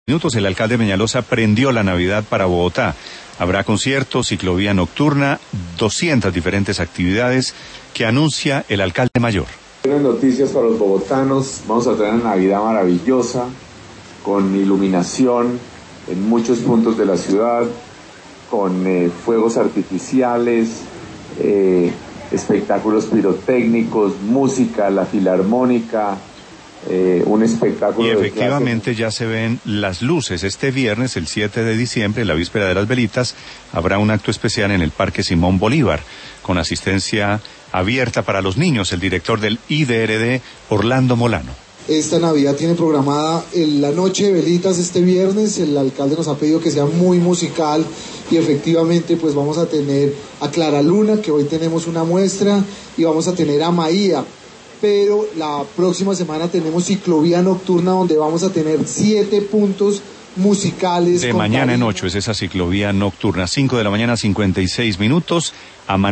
Minutos, el alcalde Peñalosa prendió la Navidad para Bogotá. Habrá conciertos, ciclovía nocturna, 200 diferentes actividades que anuncia el alcalde mayor. Buenas noticias para los bogotanos. Vamos a tener una Navidad maravillosa, con iluminación en muchos puntos de la ciudad, con fuegos artificiales, espectáculos pirotécnicos, música, la filarmónica. Un espectáculo. Y efectivamente ya se ven las luces. Este viernes, el 7 de diciembre, la víspera de las velitas, habrá un acto especial en el Parque Simón Bolívar, con asistencia abierta para los niños. El director del IDRD, Orlando Molano. Esta Navidad tiene programada la noche de velitas este viernes. El alcalde nos ha pedido que sea muy musical y efectivamente pues vamos a tener a Clara Luna, que hoy tenemos una muestra, y vamos a tener a Maía. Pero la próxima semana tenemos ciclovía nocturna, donde vamos a tener 7 puntos musicales. De mañana en 8 es esa ciclovía nocturna, 5 de la mañana, 56 minutos.